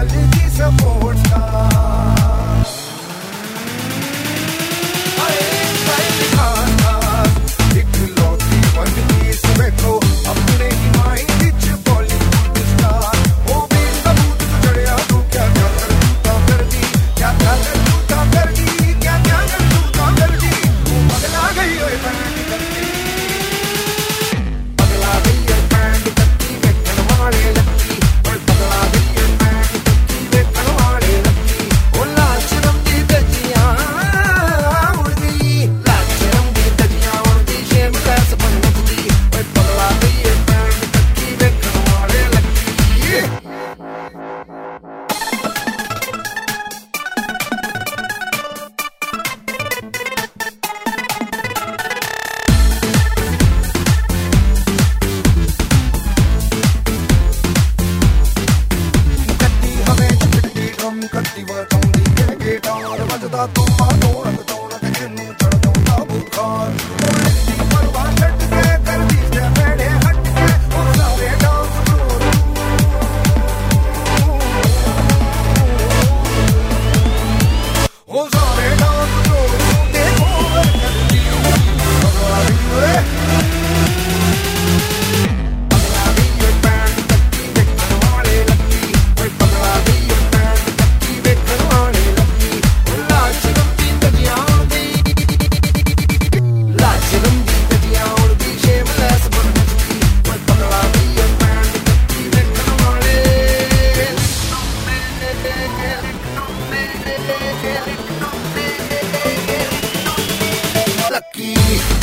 LG Sports Car। ਕੱਤੀ ਵਜਾਉਂਦੀ ਹੈ guitar ਵੱਜਦਾ ਤੁੰਬਾ ਢੋਲਕ ਢੋਲਕ ਜਿਹਨੂੰ ਚੜ ਜਾਂਦਾ ਬੁਖਾਰ ਦੀ ਪਰਵਾਹ ਛੱਡ ਕੇ ਕਰਦੀ ਤੇ ਮੇਰੇ ਹੱਟ ਕੇ ਉਹ ਸਾਰੇ ਡਾਂਸ ਫਲੋਰ ਉਹ ਸਾਰੇ ਡਾਂਸ ਫਲੋਰ ਦੇ ਕੋਲ ਕਰਦੀ ਪਗਲਾ ਵੀ ਓਏ Lucky